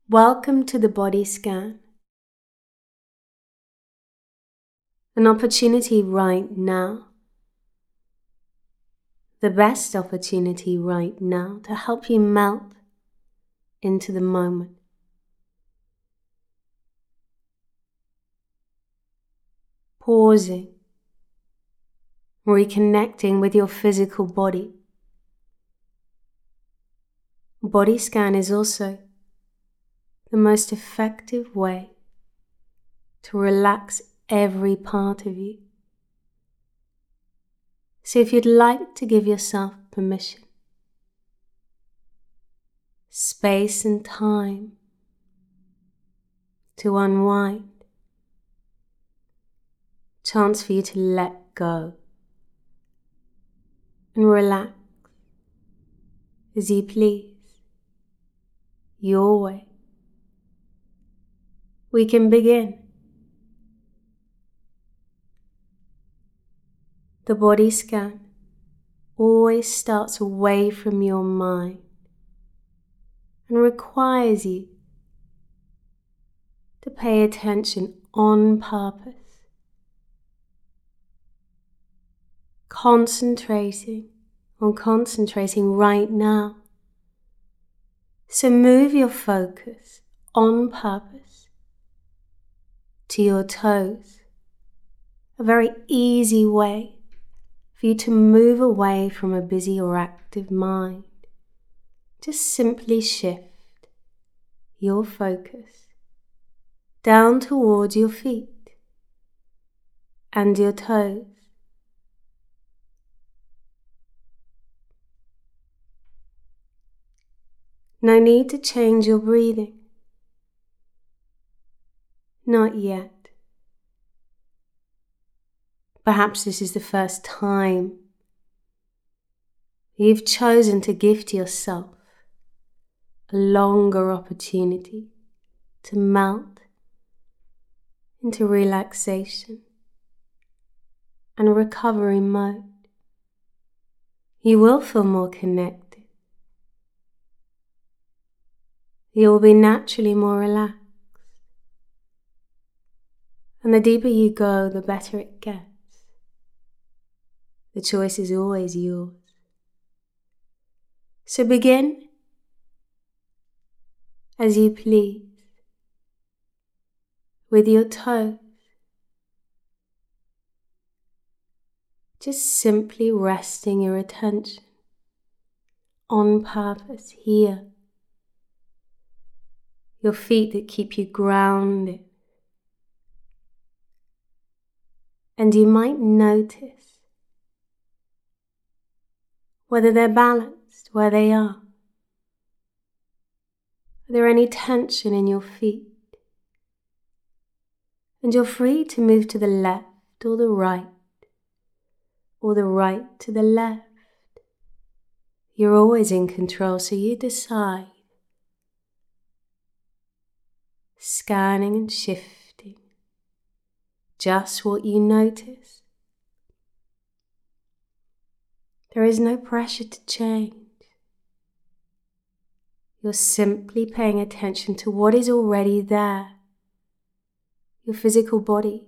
Welcome to the body scan. An opportunity right now. The best opportunity right now to help you melt into the moment. Pausing, reconnecting with your physical body. Body scan is also the most effective way to relax every part of you. So if you'd like to give yourself permission, space and time to unwind, chance for you to let go and relax as you please, your way. We can begin. The body scan always starts away from your mind and requires you to pay attention on purpose, concentrating right now. So move your focus on purpose to your toes, a very easy way for you to move away from a busy or active mind. Just simply shift your focus down towards your feet and your toes. No need to change your breathing. Not yet. Perhaps this is the first time you've chosen to gift yourself a longer opportunity to melt into relaxation and recovery mode. You will feel more connected. You will be naturally more relaxed. And the deeper you go, the better it gets. The choice is always yours. So begin as you please with your toes. Just simply resting your attention on purpose here. Your feet that keep you grounded. And you might notice whether they're balanced where they are. Are there any tension in your feet? And you're free to move to the left or the right to the left. You're always in control, so you decide. Scanning and shifting, just what you notice. There is no pressure to change. You're simply paying attention to what is already there. Your physical body.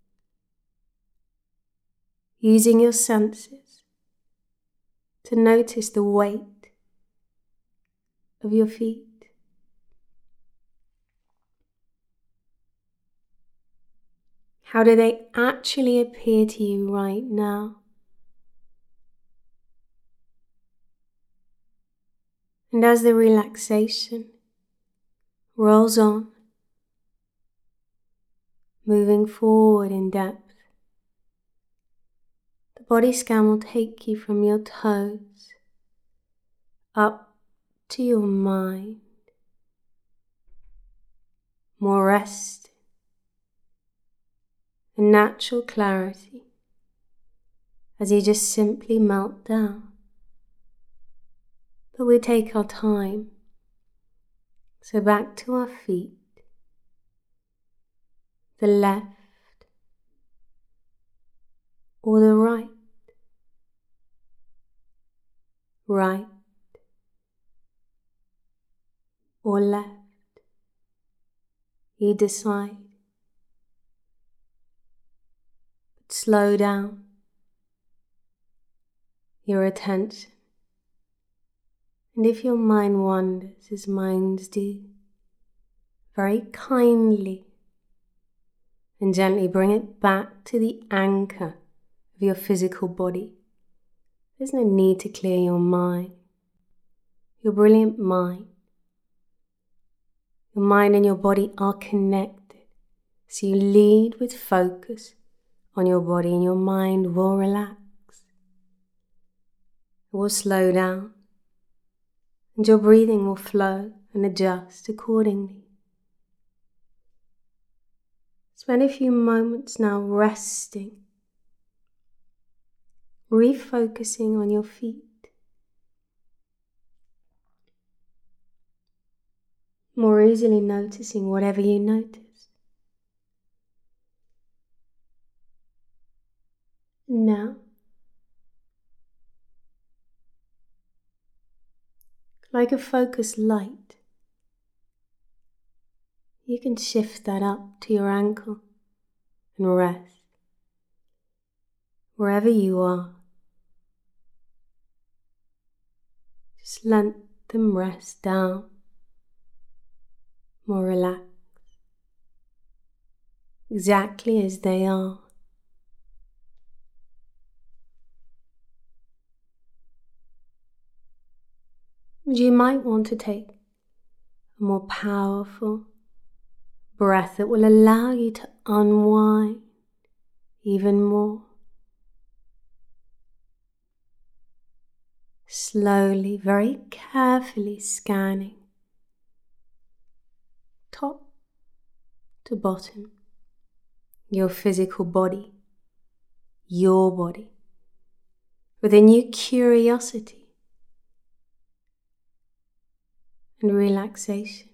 Using your senses to notice the weight of your feet. How do they actually appear to you right now? And as the relaxation rolls on, moving forward in depth, the body scan will take you from your toes up to your mind, more rest and natural clarity as you just simply melt down. But we take our time. So back to our feet, the left or the right, right or left. either side. But slow down your attention. And if your mind wanders, as minds do, very kindly and gently bring it back to the anchor of your physical body. There's no need to clear your mind, your brilliant mind. Your mind and your body are connected, so you lead with focus on your body and your mind will relax. It will slow down and your breathing will flow and adjust accordingly. Spend a few moments now resting, refocusing on your feet, more easily noticing whatever you notice. Now, like a focused light, you can shift that up to your ankle and rest. Wherever you are, just let them rest down, more relaxed, exactly as they are. You might want to take a more powerful breath that will allow you to unwind even more. Slowly, very carefully scanning top to bottom your physical body, your body, with a new curiosity and relaxation.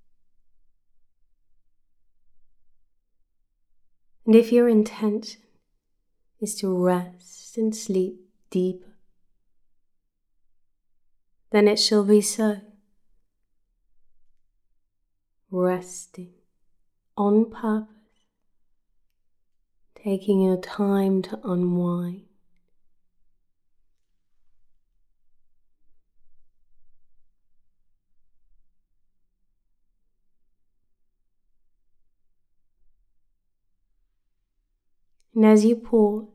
And if your intention is to rest and sleep deeper, then it shall be so. Resting on purpose, taking your time to unwind. And as you pause,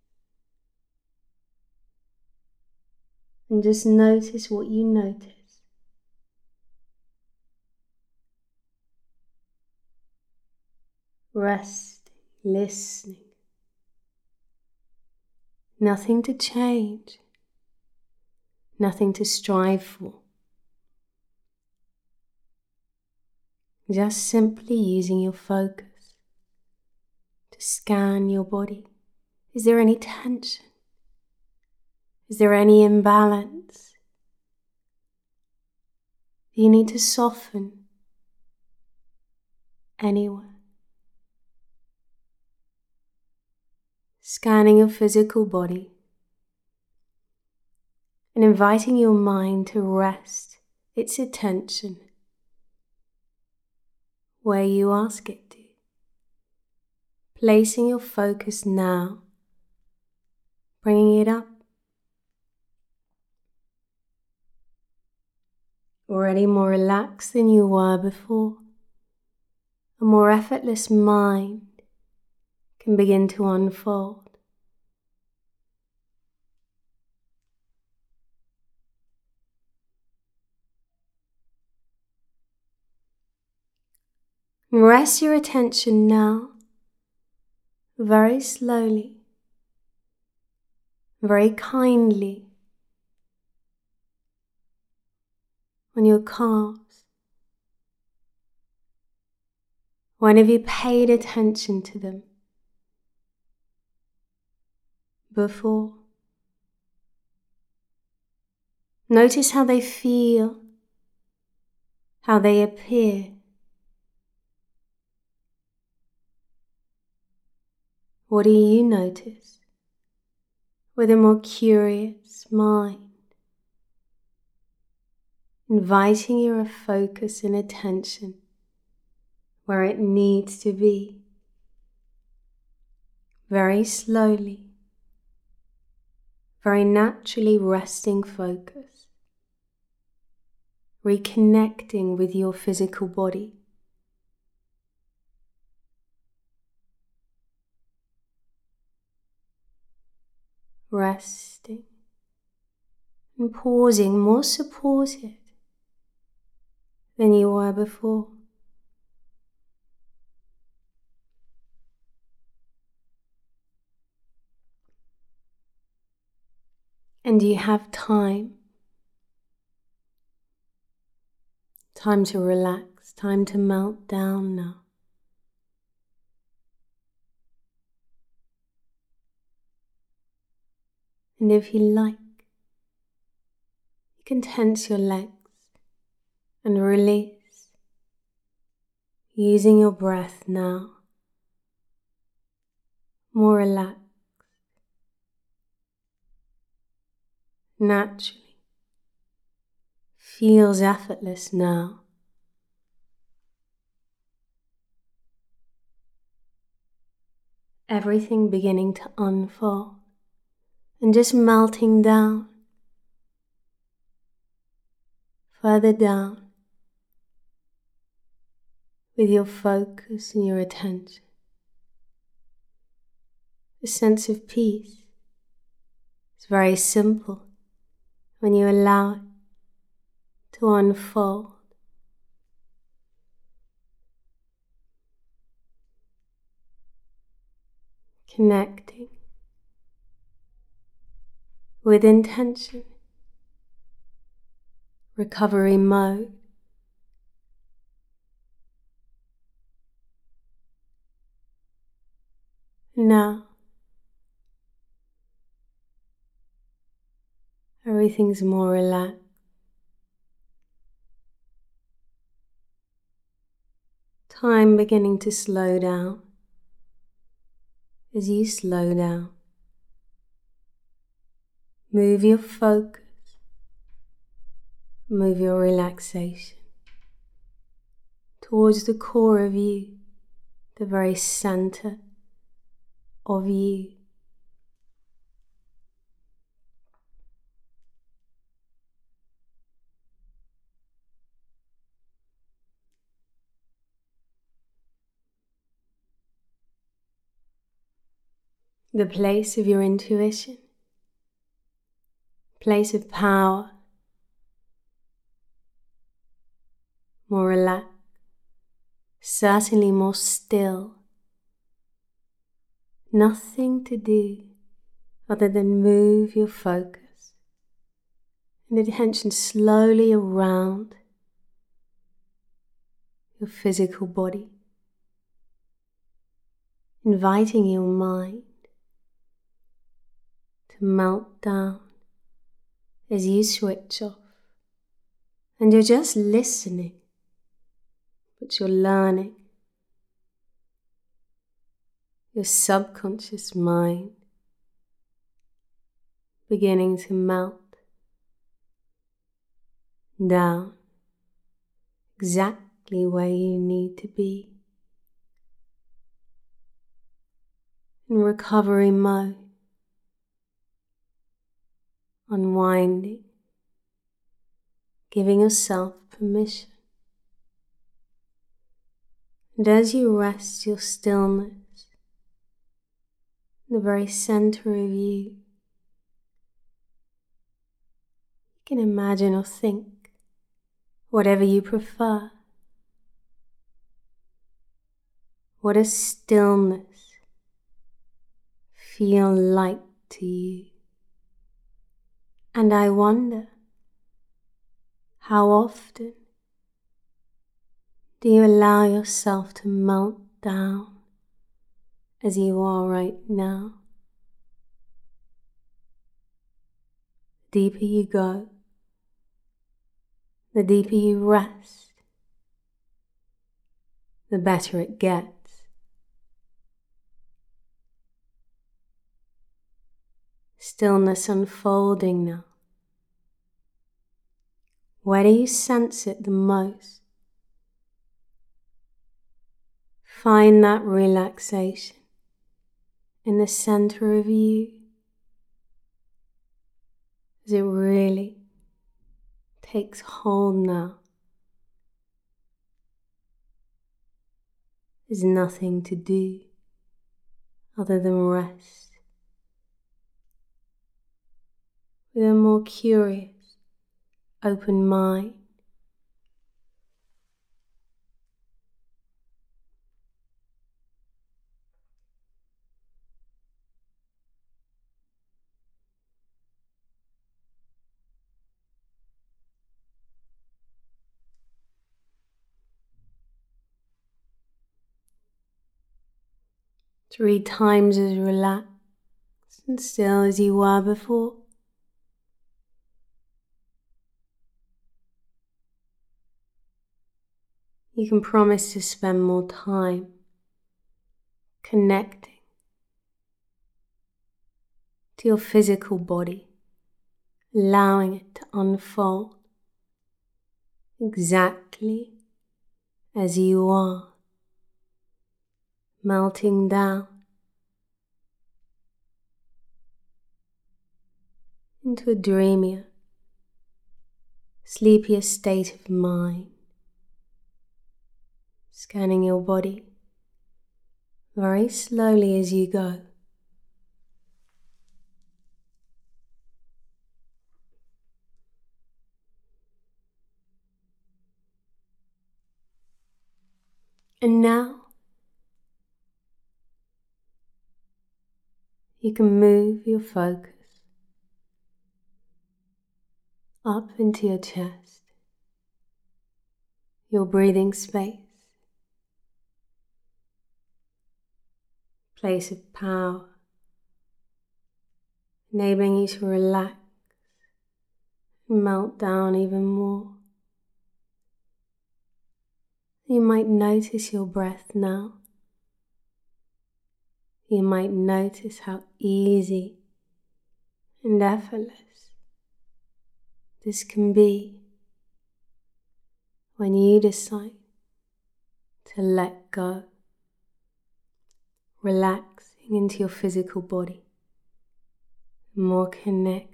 and just notice what you notice. Resting, listening. Nothing to change, nothing to strive for. Just simply using your focus to scan your body. Is there any tension? Is there any imbalance? Do you need to soften anywhere? Scanning your physical body and inviting your mind to rest its attention where you ask it to. Placing your focus now, bringing it up. Already more relaxed than you were before. A more effortless mind can begin to unfold. Rest your attention now, very slowly, very kindly, on your calves. When have you paid attention to them before? Notice how they feel, how they appear. What do you notice with a more curious mind? Inviting your focus and attention where it needs to be, very slowly, very naturally resting focus, reconnecting with your physical body. Resting and pausing, more supported than you were before. And you have time to relax, time to melt down now. And if you like, you can tense your legs and release, using your breath now, more relaxed, naturally, feels effortless now. Everything beginning to unfold and just melting down, further down, with your focus and your attention. A sense of peace. It's very simple when you allow it to unfold. Connecting with intention. Recovery mode. Now, everything's more relaxed. Time beginning to slow down. As you slow down, move your focus, move your relaxation towards the core of you, the very center of you. The place of your intuition, place of power, more relaxed, certainly more still. Nothing to do other than move your focus and attention slowly around your physical body, inviting your mind to melt down as you switch off. And you're just listening, but you're learning. Your subconscious mind beginning to melt down exactly where you need to be. In recovery mode, unwinding, giving yourself permission. And as you rest your stillness in the very center of you, you can imagine or think whatever you prefer. What does stillness feel like to you? And I wonder, how often do you allow yourself to melt down as you are right now? The deeper you go, the deeper you rest, the better it gets. Stillness unfolding now. Where do you sense it the most? Find that relaxation in the center of you as it really takes hold now. There's nothing to do other than rest with a more curious, open mind. Three times as relaxed and still as you were before. You can promise to spend more time connecting to your physical body, allowing it to unfold exactly as you are, melting down into a dreamier, sleepier state of mind, scanning your body very slowly as you go. And now you can move your focus up into your chest, your breathing space, place of power, enabling you to relax and melt down even more. You might notice your breath now. You might notice how easy and effortless this can be when you decide to let go, relaxing into your physical body, more connected.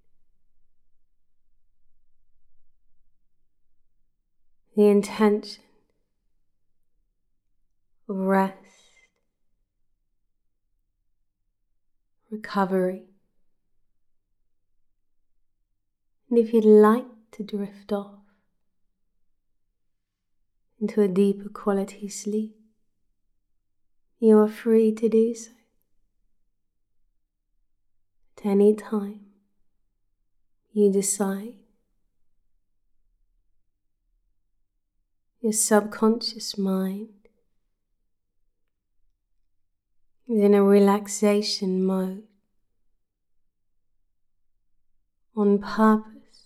The intention of rest, recovery, and if you'd like to drift off into a deeper quality sleep, you are free to do so at any time you decide. Your subconscious mind is in a relaxation mode on purpose,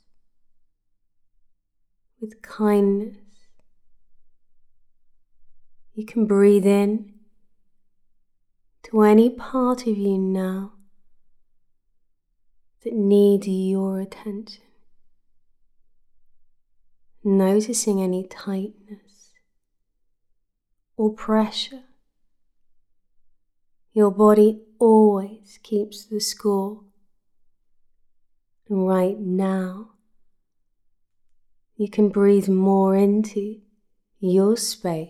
with kindness. You can breathe in to any part of you now that needs your attention, noticing any tightness or pressure. Your body always keeps the score, and right now you can breathe more into your space.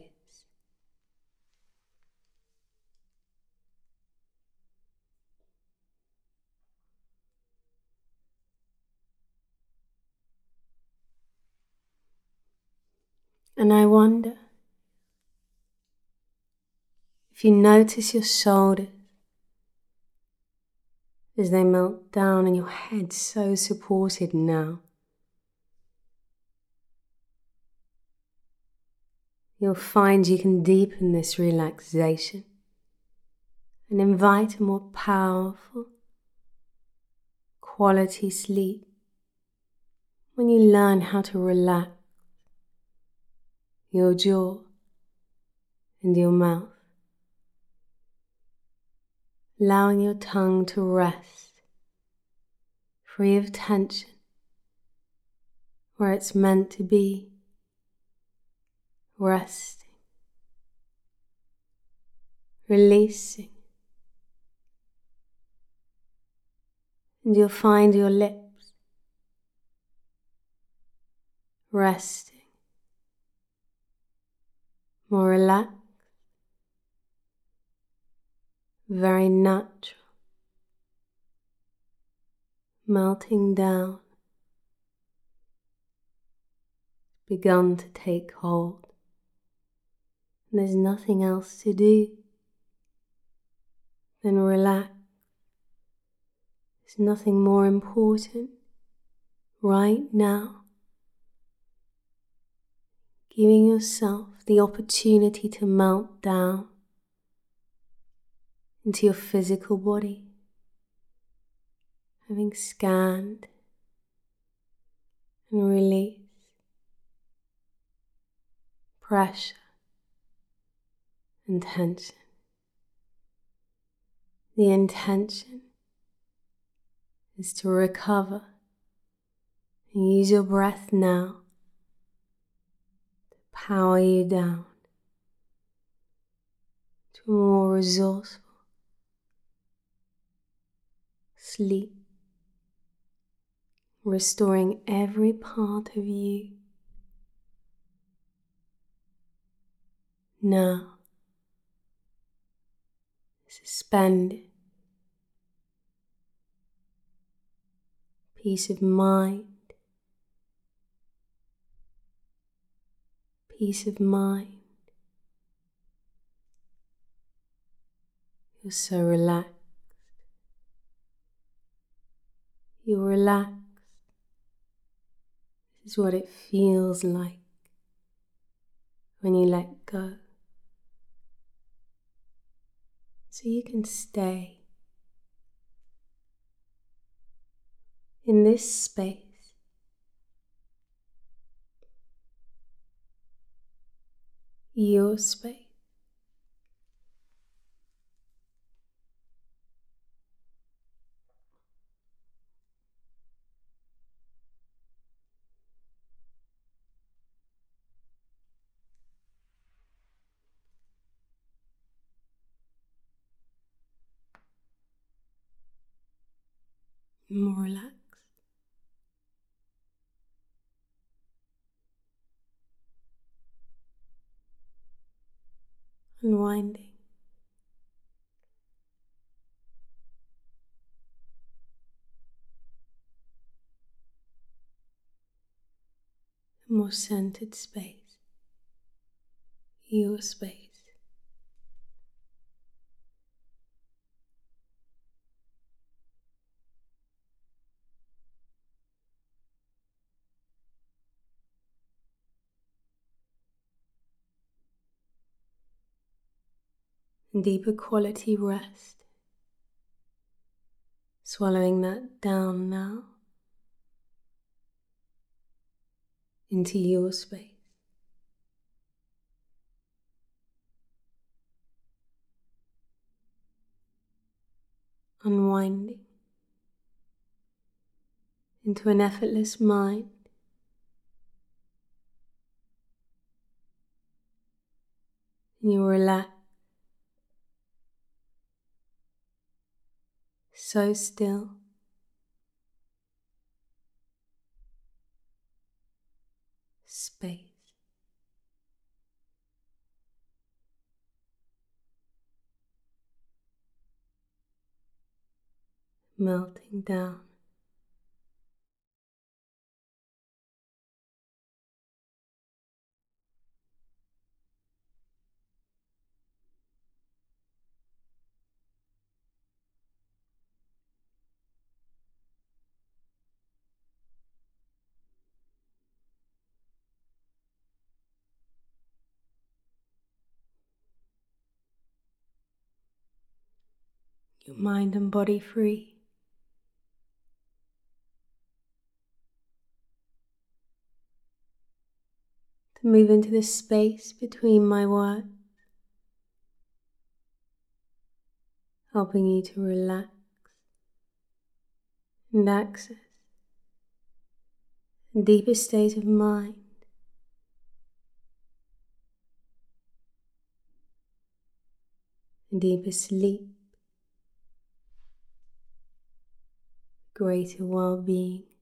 And I wonder if you notice your shoulders as they melt down and your head so supported now. You'll find you can deepen this relaxation and invite a more powerful quality sleep when you learn how to relax your jaw and your mouth, allowing your tongue to rest, free of tension, where it's meant to be, resting releasing, and you'll find your lips resting, more relaxed, very natural, melting down, begun to take hold. And there's nothing else to do than relax. There's nothing more important right now. Giving yourself the opportunity to melt down into your physical body, having scanned and released pressure and tension. The intention is to recover and use your breath now to power you down to a more resourceful sleep, restoring every part of you. Now, suspended peace of mind, peace of mind. You're so relaxed. You're relaxed. This is what it feels like when you let go. So you can stay in this space, your space. More relaxed. Unwinding. A more centered space. Your space. Deeper quality rest. Swallowing that down now into your space. Unwinding into an effortless mind. And you relax. So still. Space. Melting down. Your mind and body free. To move into the space between my words, helping you to relax and access a deeper state of mind. deeper sleep, greater well-being.